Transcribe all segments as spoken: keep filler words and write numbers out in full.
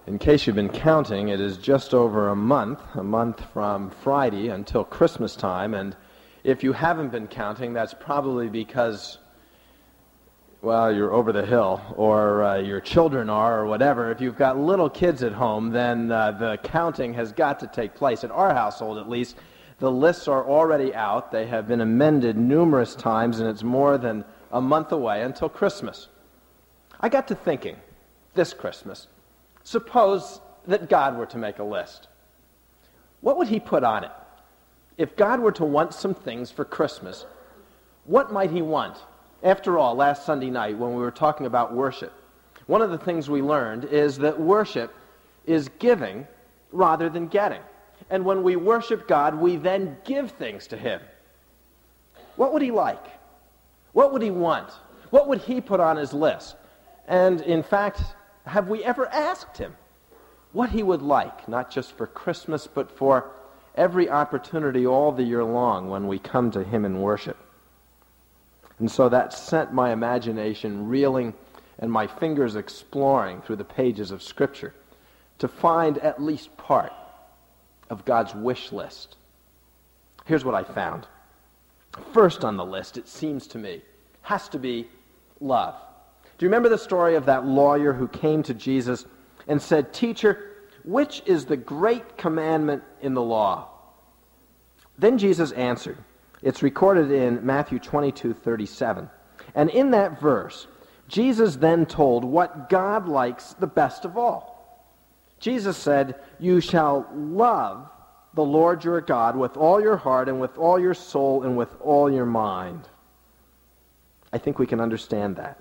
In case you've been counting, it is just over a month, a month from Friday until Christmas time, and if you haven't been counting, that's probably because, well, you're over the hill, or uh, your children are, or whatever. If you've got little kids at home, then uh, the counting has got to take place. At our household, at least, the lists are already out. They have been amended numerous times, and it's more than a month away until Christmas. I got to thinking, this Christmas, suppose that God were to make a list. What would he put on it? If God were to want some things for Christmas, what might he want? After all, last Sunday night when we were talking about worship, one of the things we learned is that worship is giving rather than getting. And when we worship God, we then give things to him. What would he like? What would he want? What would he put on his list? And in fact, have we ever asked him what he would like, not just for Christmas, but for every opportunity all the year long when we come to him in worship? And so that sent my imagination reeling and my fingers exploring through the pages of Scripture to find at least part of God's wish list. Here's what I found. First on the list, it seems to me, has to be love. Do you remember the story of that lawyer who came to Jesus and said, "Teacher, which is the great commandment in the law?" Then Jesus answered. It's recorded in Matthew twenty-two thirty-seven. And in that verse, Jesus then told what God likes the best of all. Jesus said, "You shall love the Lord your God with all your heart and with all your soul and with all your mind." I think we can understand that.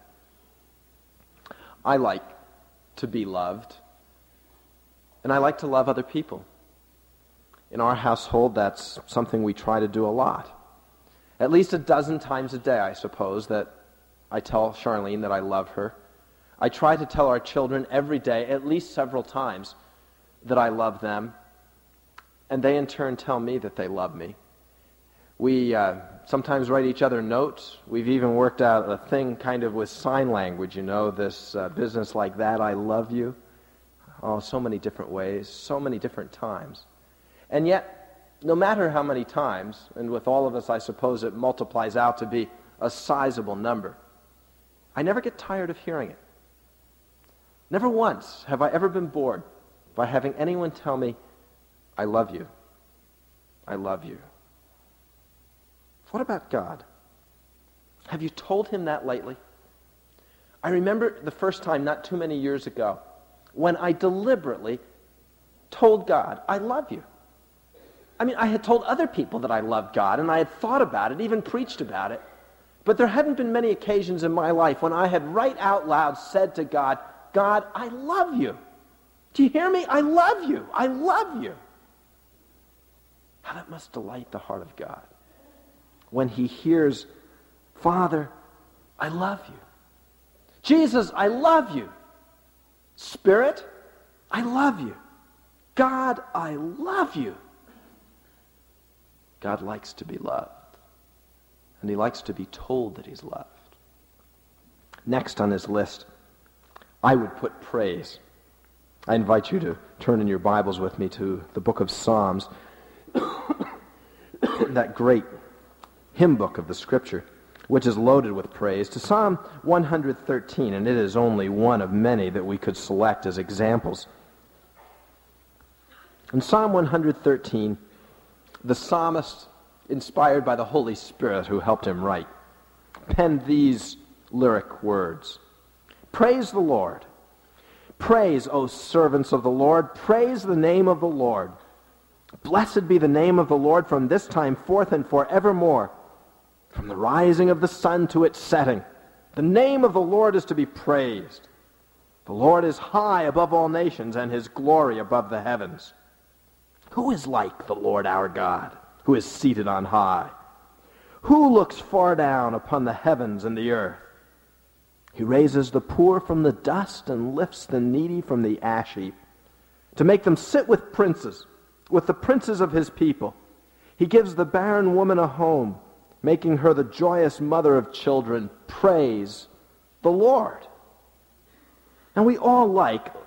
I like to be loved, and I like to love other people. In our household, that's something we try to do a lot. At least a dozen times a day, I suppose, that I tell Charlene that I love her. I try to tell our children every day, at least several times, that I love them, and they in turn tell me that they love me. We uh, sometimes write each other notes. We've even worked out a thing kind of with sign language, you know, this uh, business like that, I love you. Oh, so many different ways, so many different times. And yet, no matter how many times, and with all of us I suppose it multiplies out to be a sizable number, I never get tired of hearing it. Never once have I ever been bored by having anyone tell me, "I love you. I love you." What about God? Have you told him that lately? I remember the first time, not too many years ago, when I deliberately told God, "I love you." I mean, I had told other people that I loved God, and I had thought about it, even preached about it, but there hadn't been many occasions in my life when I had right out loud said to God, "God, I love you. Do you hear me? I love you. I love you." How that must delight the heart of God when he hears, "Father, I love you. Jesus, I love you. Spirit, I love you. God, I love you." God likes to be loved, and he likes to be told that he's loved. Next on his list, I would put praise. I invite you to turn in your Bibles with me to the book of Psalms, that great hymn book of the Scripture, which is loaded with praise, to Psalm one hundred thirteen, and it is only one of many that we could select as examples. In Psalm one hundred thirteen, the psalmist, inspired by the Holy Spirit who helped him write, penned these lyric words: "Praise the Lord. Praise, O servants of the Lord. Praise the name of the Lord. Blessed be the name of the Lord from this time forth and forevermore. From the rising of the sun to its setting, the name of the Lord is to be praised. The Lord is high above all nations, and his glory above the heavens. Who is like the Lord our God, who is seated on high? Who looks far down upon the heavens and the earth? He raises the poor from the dust and lifts the needy from the ash heap, to make them sit with princes, with the princes of his people. He gives the barren woman a home, making her the joyous mother of children. Praise the Lord." And we all like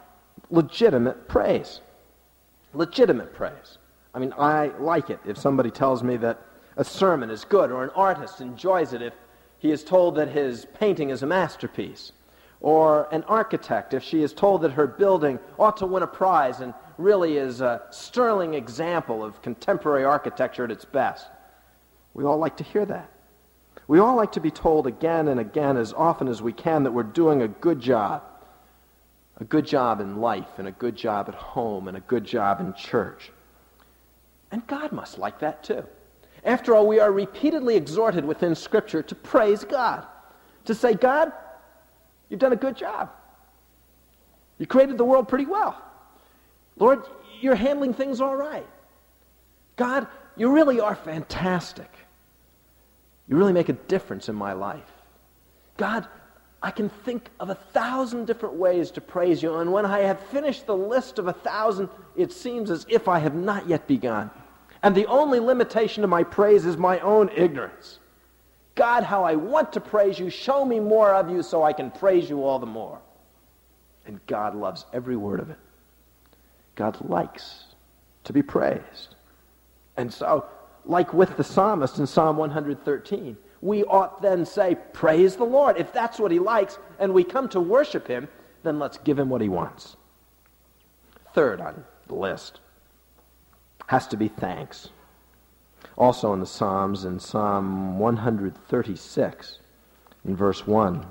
legitimate praise. Legitimate praise. I mean, I like it if somebody tells me that a sermon is good, or an artist enjoys it if he is told that his painting is a masterpiece, or an architect if she is told that her building ought to win a prize and really is a sterling example of contemporary architecture at its best. We all like to hear that. We all like to be told again and again, as often as we can, that we're doing a good job. A good job in life, and a good job at home, and a good job in church. And God must like that too. After all, we are repeatedly exhorted within Scripture to praise God. To say, God, you've done a good job. You created the world pretty well. Lord, you're handling things all right. God, you really are fantastic. You really make a difference in my life. God, I can think of a thousand different ways to praise you, and when I have finished the list of a thousand, it seems as if I have not yet begun. And the only limitation to my praise is my own ignorance. God, how I want to praise you. Show me more of you so I can praise you all the more. And God loves every word of it. God likes to be praised. And so, like with the psalmist in Psalm one hundred thirteen, we ought then say, praise the Lord. If that's what he likes and we come to worship him, then let's give him what he wants. Third on the list has to be thanks. Also in the Psalms, in Psalm one hundred thirty-six, in verse one,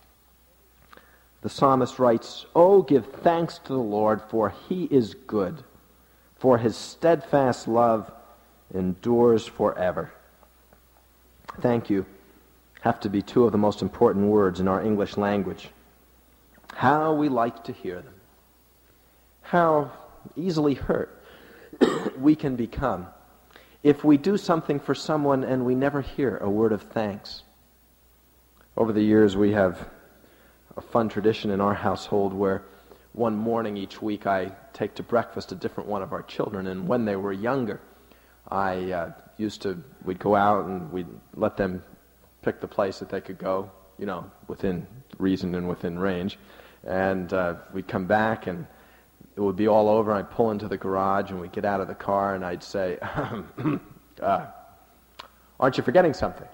the psalmist writes, "Oh, give thanks to the Lord, for he is good, for his steadfast love endures forever." Thank you have to be two of the most important words in our English language. How we like to hear them. How easily hurt we can become if we do something for someone and we never hear a word of thanks. Over the years, we have a fun tradition in our household where one morning each week I take to breakfast a different one of our children, and when they were younger, I uh, used to, we'd go out and we'd let them pick the place that they could go, you know, within reason and within range, and uh, we'd come back and it would be all over. I'd pull into the garage and we'd get out of the car and I'd say, uh, aren't you forgetting something?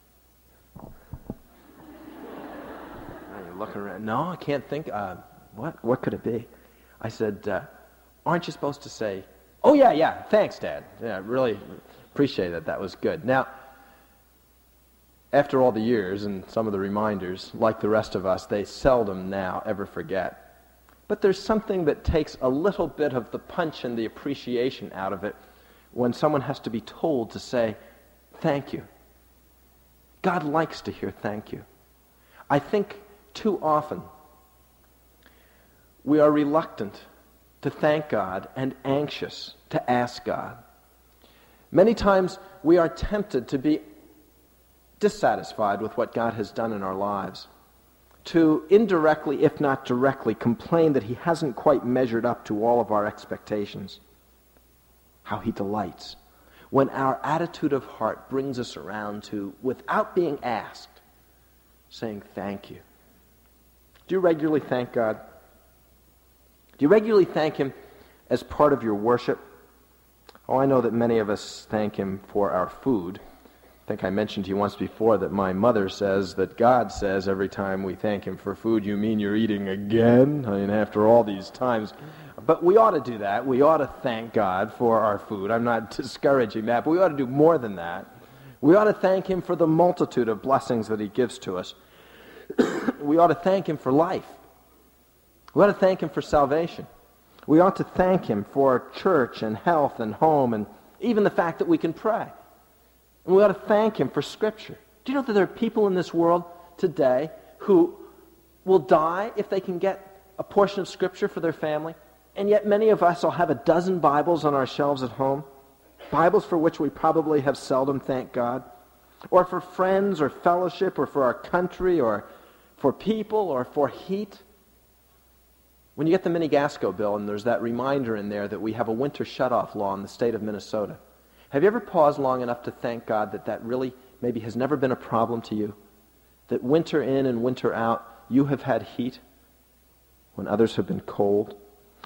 You're looking around. No, I can't think. Uh, what? What could it be? I said, uh, aren't you supposed to say, oh yeah, yeah, thanks, Dad. Yeah, I really appreciate it. That was good. Now, after all the years and some of the reminders, like the rest of us, they seldom now ever forget. But there's something that takes a little bit of the punch and the appreciation out of it when someone has to be told to say, thank you. God likes to hear thank you. I think too often we are reluctant to thank God and anxious to ask God. Many times we are tempted to be dissatisfied with what God has done in our lives, to indirectly, if not directly, complain that he hasn't quite measured up to all of our expectations. How he delights when our attitude of heart brings us around to, without being asked, saying thank you. Do you regularly thank God? Do you regularly thank him as part of your worship? Oh, I know that many of us thank him for our food. I think I mentioned to you once before that my mother says that God says every time we thank him for food, you mean you're eating again? I mean, after all these times. But we ought to do that. We ought to thank God for our food. I'm not discouraging that, but we ought to do more than that. We ought to thank him for the multitude of blessings that he gives to us. We ought to thank him for life. We ought to thank him for salvation. We ought to thank him for church and health and home and even the fact that we can pray. And we ought to thank him for Scripture. Do you know that there are people in this world today who will die if they can get a portion of Scripture for their family? And yet many of us will have a dozen Bibles on our shelves at home, Bibles for which we probably have seldom thanked God, or for friends or fellowship or for our country or for people or for heat. When you get the mini Gasco bill and there's that reminder in there that we have a winter shutoff law in the state of Minnesota, have you ever paused long enough to thank God that that really maybe has never been a problem to you? That winter in and winter out, you have had heat when others have been cold?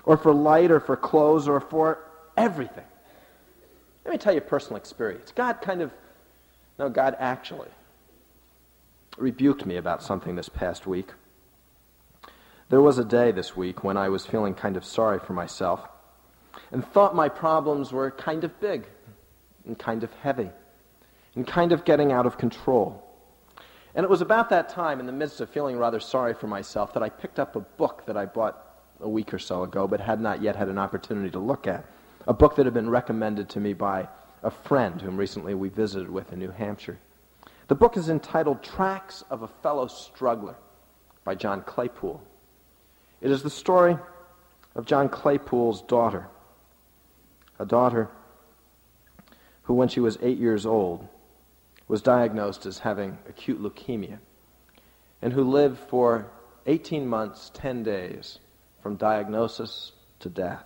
or for light, or for clothes, or for everything. Let me tell you a personal experience. God kind of, no, God actually rebuked me about something this past week. There was a day this week when I was feeling kind of sorry for myself and thought my problems were kind of big and kind of heavy and kind of getting out of control. And it was about that time, in the midst of feeling rather sorry for myself, that I picked up a book that I bought a week or so ago but had not yet had an opportunity to look at. A book that had been recommended to me by a friend whom recently we visited with in New Hampshire. The book is entitled Tracks of a Fellow Struggler by John Claypool. It is the story of John Claypool's daughter, a daughter who, when she was eight years old, was diagnosed as having acute leukemia, and who lived for eighteen months, ten days, from diagnosis to death.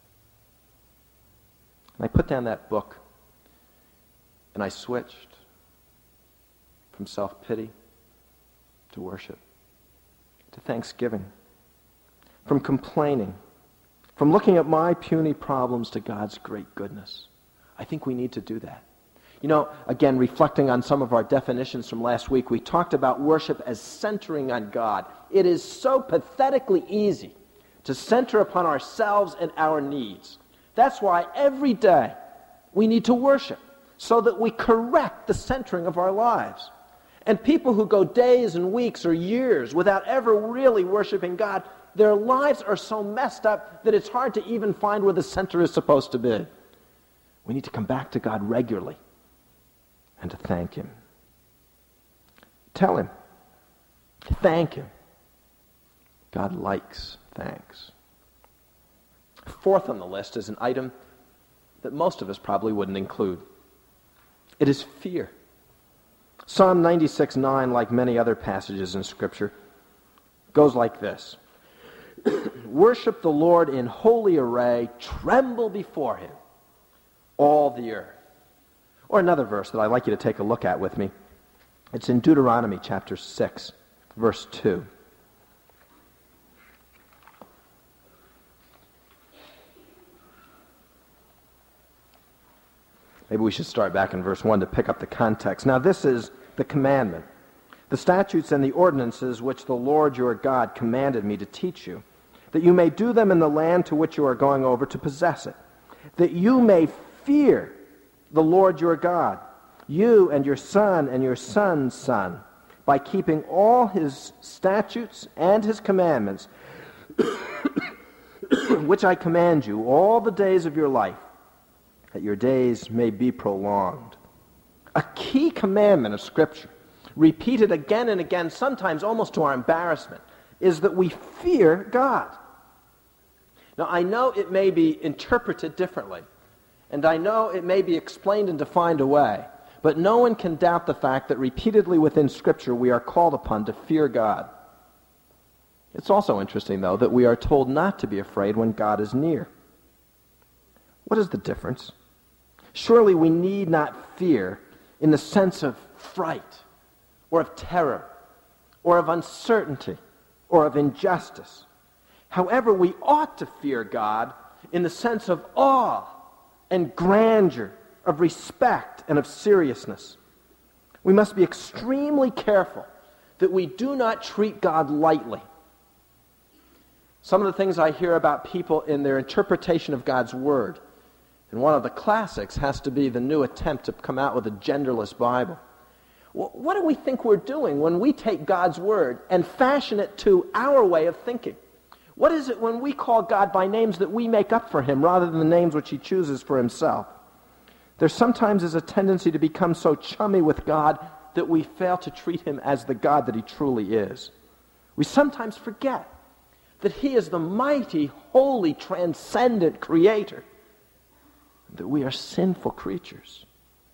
And I put down that book, and I switched from self-pity to worship, to thanksgiving, from complaining, from looking at my puny problems to God's great goodness. I think we need to do that. You know, again, reflecting on some of our definitions from last week, we talked about worship as centering on God. It is so pathetically easy to center upon ourselves and our needs. That's why every day we need to worship, so that we correct the centering of our lives. And people who go days and weeks or years without ever really worshiping God, their lives are so messed up that it's hard to even find where the center is supposed to be. We need to come back to God regularly and to thank Him. Tell Him. Thank Him. God likes thanks. Fourth on the list is an item that most of us probably wouldn't include. It is fear. Psalm ninety-six nine, like many other passages in Scripture, goes like this. Worship the Lord in holy array, tremble before Him, all the earth. Or another verse that I'd like you to take a look at with me. It's in Deuteronomy chapter six, verse two. Maybe we should start back in verse one to pick up the context. Now this is the commandment, the statutes and the ordinances which the Lord your God commanded me to teach you, that you may do them in the land to which you are going over to possess it, that you may fear the Lord your God, you and your son and your son's son, by keeping all His statutes and His commandments, which I command you all the days of your life, that your days may be prolonged. A key commandment of Scripture, repeated again and again, sometimes almost to our embarrassment, is that we fear God. Now, I know it may be interpreted differently, and I know it may be explained and defined away, but no one can doubt the fact that repeatedly within Scripture we are called upon to fear God. It's also interesting, though, that we are told not to be afraid when God is near. What is the difference? Surely we need not fear in the sense of fright, or of terror, or of uncertainty, or of injustice. However, we ought to fear God in the sense of awe and grandeur, of respect and of seriousness. We must be extremely careful that we do not treat God lightly. Some of the things I hear about people in their interpretation of God's Word, and one of the classics has to be the new attempt to come out with a genderless Bible. What do we think we're doing when we take God's Word and fashion it to our way of thinking? What is it when we call God by names that we make up for Him rather than the names which He chooses for Himself? There sometimes is a tendency to become so chummy with God that we fail to treat Him as the God that He truly is. We sometimes forget that He is the mighty, holy, transcendent Creator, that we are sinful creatures.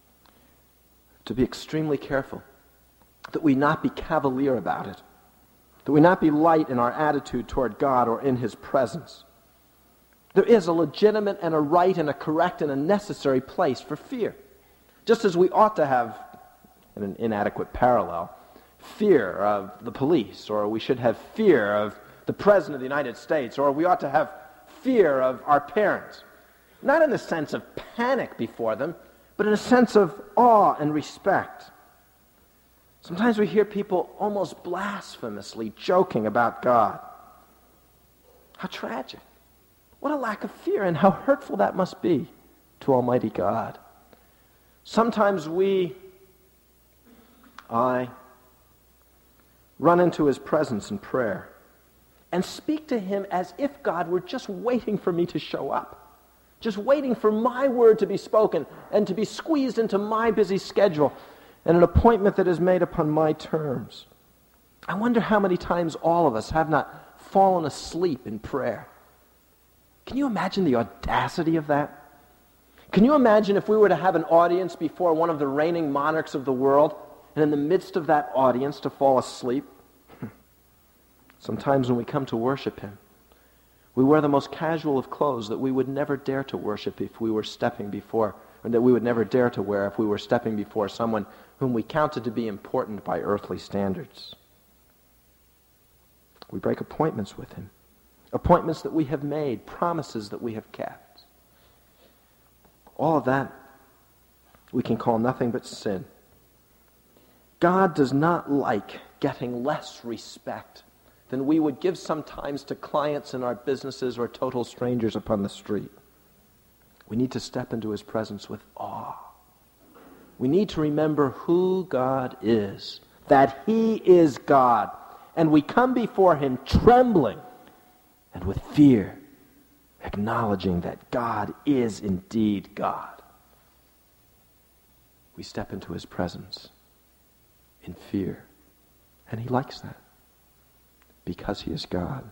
To be extremely careful that we not be cavalier about it, that we not be light in our attitude toward God or in His presence. There is a legitimate and a right and a correct and a necessary place for fear. Just as we ought to have, in an inadequate parallel, fear of the police, or we should have fear of the President of the United States, or we ought to have fear of our parents. Not in the sense of panic before them, but in a sense of awe and respect. Sometimes we hear people almost blasphemously joking about God. How tragic. What a lack of fear, and how hurtful that must be to Almighty God. Sometimes we, I, run into his presence in prayer and speak to him as if God were just waiting for me to show up, just waiting for my word to be spoken and to be squeezed into my busy schedule and an appointment that is made upon my terms. I wonder how many times all of us have not fallen asleep in prayer. Can you imagine the audacity of that? Can you imagine if we were to have an audience before one of the reigning monarchs of the world, and in the midst of that audience to fall asleep? Sometimes when we come to worship him, we wear the most casual of clothes that we would never dare to worship if we were stepping before, or that we would never dare to wear if we were stepping before someone whom we counted to be important by earthly standards. We break appointments with him, appointments that we have made, promises that we have kept. All of that we can call nothing but sin. God does not like getting less respect than we would give sometimes to clients in our businesses or total strangers upon the street. We need to step into his presence with awe. We need to remember who God is, that he is God, and we come before him trembling and with fear, acknowledging that God is indeed God. We step into his presence in fear, and he likes that because he is God.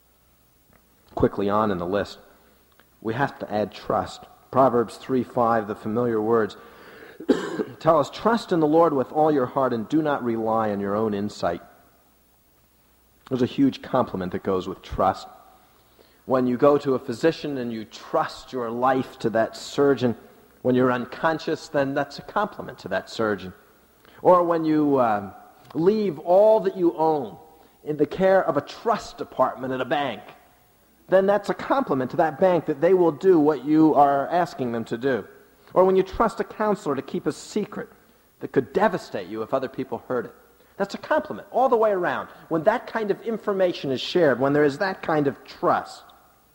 Quickly on in the list, we have to add trust. Proverbs three five, the familiar words, tell us, trust in the Lord with all your heart and do not rely on your own insight. There's a huge compliment that goes with trust. When you go to a physician and you trust your life to that surgeon, when you're unconscious, then that's a compliment to that surgeon. Or when you uh, leave all that you own in the care of a trust department at a bank, then that's a compliment to that bank that they will do what you are asking them to do. Or when you trust a counselor to keep a secret that could devastate you if other people heard it. That's a compliment all the way around. When that kind of information is shared, when there is that kind of trust,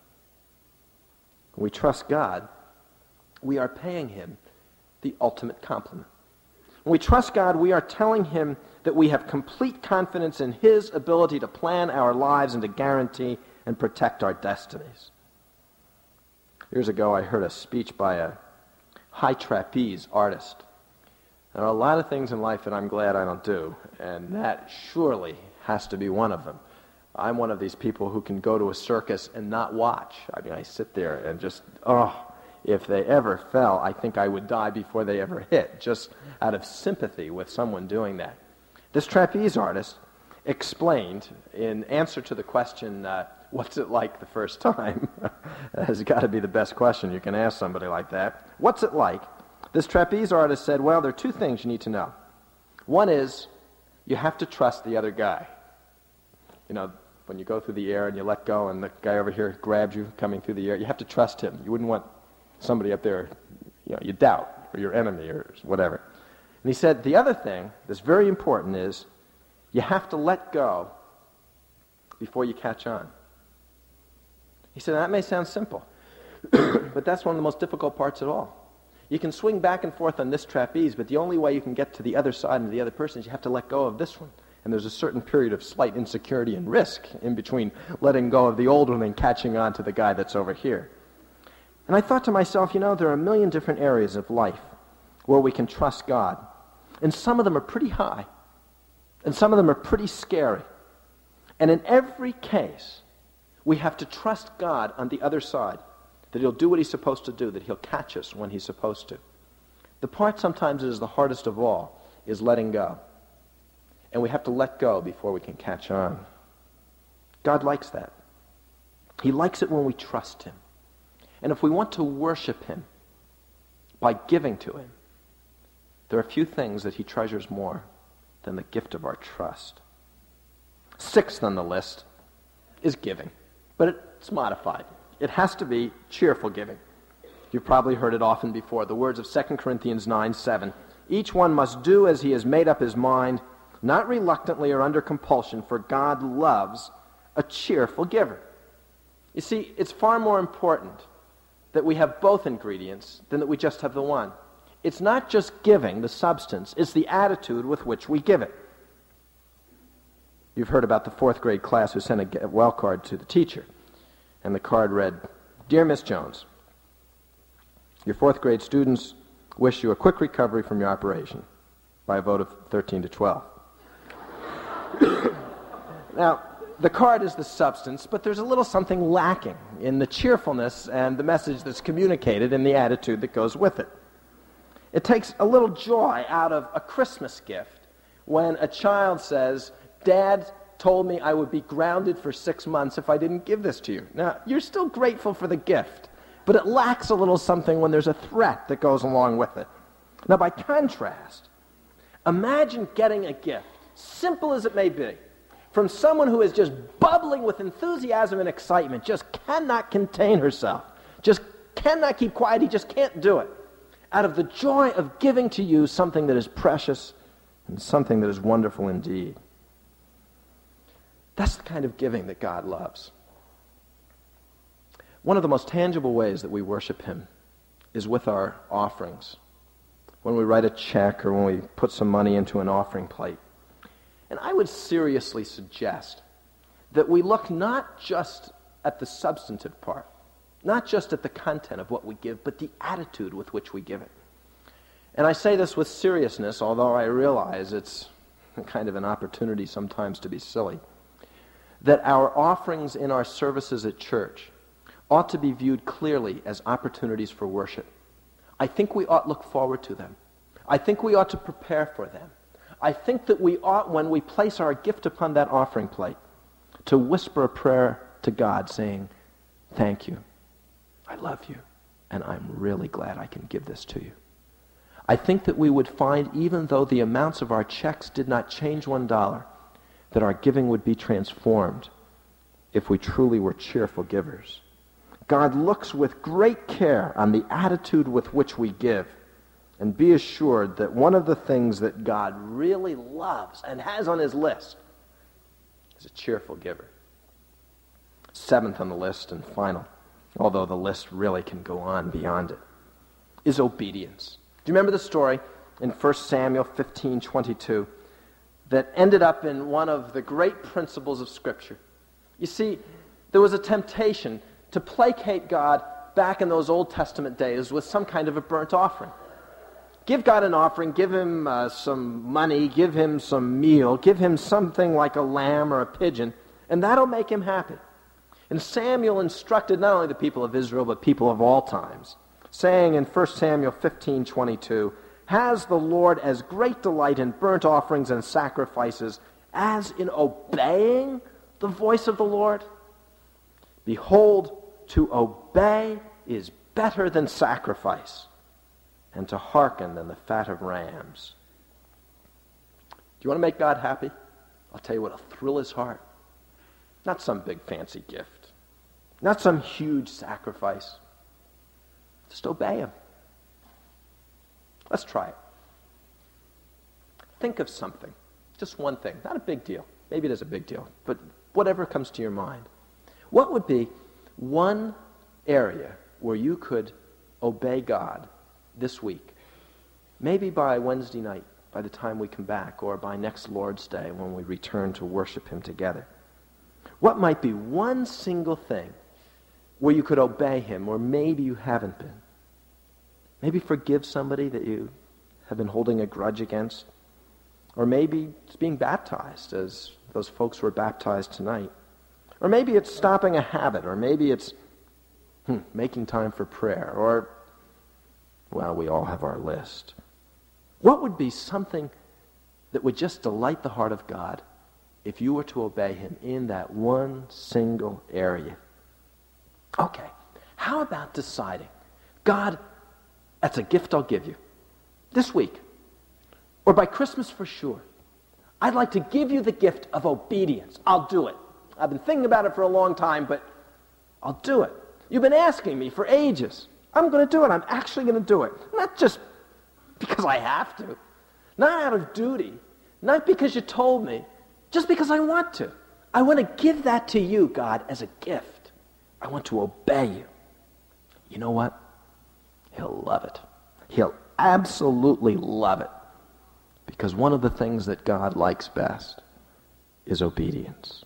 when we trust God, we are paying him the ultimate compliment. When we trust God, we are telling him that we have complete confidence in his ability to plan our lives and to guarantee and protect our destinies. Years ago, I heard a speech by a high trapeze artist. There are a lot of things in life that I'm glad I don't do, and that surely has to be one of them. I'm one of these people who can go to a circus and not watch. I mean, I sit there and just, oh, if they ever fell, I think I would die before they ever hit, just out of sympathy with someone doing that. This trapeze artist explained, in answer to the question, uh, what's it like the first time? That has got to be the best question you can ask somebody like that. What's it like? This trapeze artist said, well, there are two things you need to know. One is, you have to trust the other guy. You know, when you go through the air and you let go and the guy over here grabs you coming through the air, you have to trust him. You wouldn't want somebody up there, you know, you doubt, or your enemy, or whatever. And he said, the other thing that's very important is, you have to let go before you catch on. He said, that may sound simple, but that's one of the most difficult parts at all. You can swing back and forth on this trapeze, but the only way you can get to the other side and to the other person is you have to let go of this one. And there's a certain period of slight insecurity and risk in between letting go of the old one and catching on to the guy that's over here. And I thought to myself, you know, there are a million different areas of life where we can trust God. And some of them are pretty high. And some of them are pretty scary. And in every case, we have to trust God on the other side, that he'll do what he's supposed to do, that he'll catch us when he's supposed to. The part sometimes that is the hardest of all is letting go. And we have to let go before we can catch on. God likes that. He likes it when we trust him. And if we want to worship him by giving to him, there are few things that he treasures more than the gift of our trust. Sixth on the list is giving, but it's modified. it has to be cheerful giving. You've probably heard it often before, the words of Second Corinthians nine seven. Each one must do as he has made up his mind, not reluctantly or under compulsion, for God loves a cheerful giver. You see, it's far more important that we have both ingredients than that we just have the one. It's not just giving, the substance, it's the attitude with which we give it. You've heard about the fourth grade class who sent a well card to the teacher, and the card read, "Dear Miss Jones, your fourth grade students wish you a quick recovery from your operation," by a vote of thirteen to twelve. Now, the card is the substance, but there's a little something lacking in the cheerfulness and the message that's communicated in the attitude that goes with it. It takes a little joy out of a Christmas gift when a child says, "Dad told me I would be grounded for six months if I didn't give this to you." Now, you're still grateful for the gift, but it lacks a little something when there's a threat that goes along with it. Now, by contrast, imagine getting a gift, simple as it may be, from someone who is just bubbling with enthusiasm and excitement, just cannot contain herself, just cannot keep quiet, he just can't do it, out of the joy of giving to you something that is precious and something that is wonderful indeed. That's the kind of giving that God loves. One of the most tangible ways that we worship him is with our offerings. When we write a check or when we put some money into an offering plate. And I would seriously suggest that we look not just at the substantive part, not just at the content of what we give, but the attitude with which we give it. And I say this with seriousness, although I realize it's kind of an opportunity sometimes to be silly, that our offerings in our services at church ought to be viewed clearly as opportunities for worship. I think we ought to look forward to them. I think we ought to prepare for them. I think that we ought, when we place our gift upon that offering plate, to whisper a prayer to God saying, "Thank you, I love you, and I'm really glad I can give this to you." I think that we would find, even though the amounts of our checks did not change one dollar, that our giving would be transformed if we truly were cheerful givers. God looks with great care on the attitude with which we give. And be assured that one of the things that God really loves and has on his list is a cheerful giver. Seventh on the list and final, although the list really can go on beyond it, is obedience. Do you remember the story in First Samuel fifteen twenty-two that ended up in one of the great principles of Scripture? You see, there was a temptation to placate God back in those Old Testament days with some kind of a burnt offering. Give God an offering, give him uh, some money, give him some meal, give him something like a lamb or a pigeon, and that'll make him happy. And Samuel instructed not only the people of Israel, but people of all times, saying in First Samuel fifteen twenty-two, "Has the Lord as great delight in burnt offerings and sacrifices as in obeying the voice of the Lord? Behold, to obey is better than sacrifice, and to hearken than the fat of rams." Do you want to make God happy? I'll tell you what'll thrill his heart. Not some big fancy gift. Not some huge sacrifice. Just obey him. Let's try it. Think of something. Just one thing. Not a big deal. Maybe it is a big deal. But whatever comes to your mind. What would be one area where you could obey God this week? Maybe by Wednesday night, by the time we come back, or by next Lord's Day when we return to worship him together. What might be one single thing where you could obey him, or maybe you haven't been? Maybe forgive somebody that you have been holding a grudge against. Or maybe it's being baptized, as those folks were baptized tonight. Or maybe it's stopping a habit, or maybe it's hmm, making time for prayer, or, well, we all have our list. What would be something that would just delight the heart of God if you were to obey him in that one single area? Okay, how about deciding, God, that's a gift I'll give you this week, or by Christmas for sure. I'd like to give you the gift of obedience. I'll do it. I've been thinking about it for a long time, but I'll do it. You've been asking me for ages. I'm going to do it. I'm actually going to do it. Not just because I have to. Not out of duty. Not because you told me. Just because I want to. I want to give that to you, God, as a gift. I want to obey you. You know what? He'll love it. He'll absolutely love it. Because one of the things that God likes best is obedience.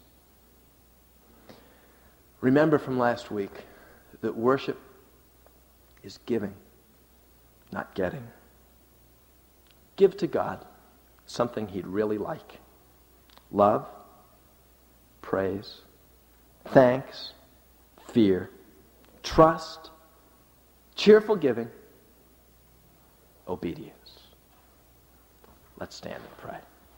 Remember from last week that worship is giving, not getting. Give to God something he'd really like. Love, praise, thanks, fear, trust, cheerful giving, obedience. Let's stand and pray.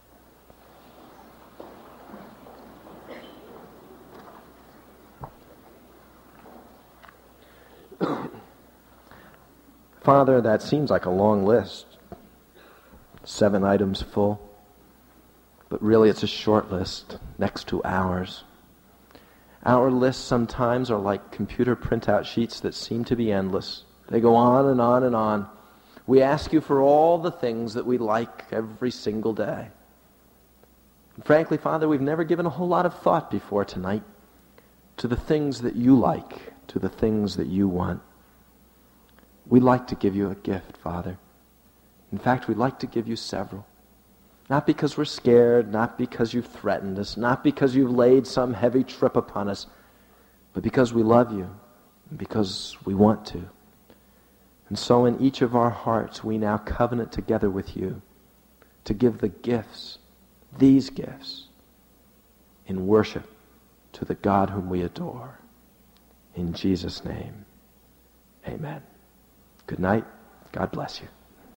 Father, that seems like a long list. Seven items full. But really it's a short list next to ours. Our lists sometimes are like computer printout sheets that seem to be endless. They go on and on and on. We ask you for all the things that we like every single day. And frankly, Father, we've never given a whole lot of thought before tonight to the things that you like, to the things that you want. We'd like to give you a gift, Father. In fact, we'd like to give you several. Not because we're scared, not because you've threatened us, not because you've laid some heavy trip upon us, but because we love you, and because we want to. And so in each of our hearts, we now covenant together with you to give the gifts, these gifts, in worship to the God whom we adore. In Jesus' name, amen. Good night. God bless you.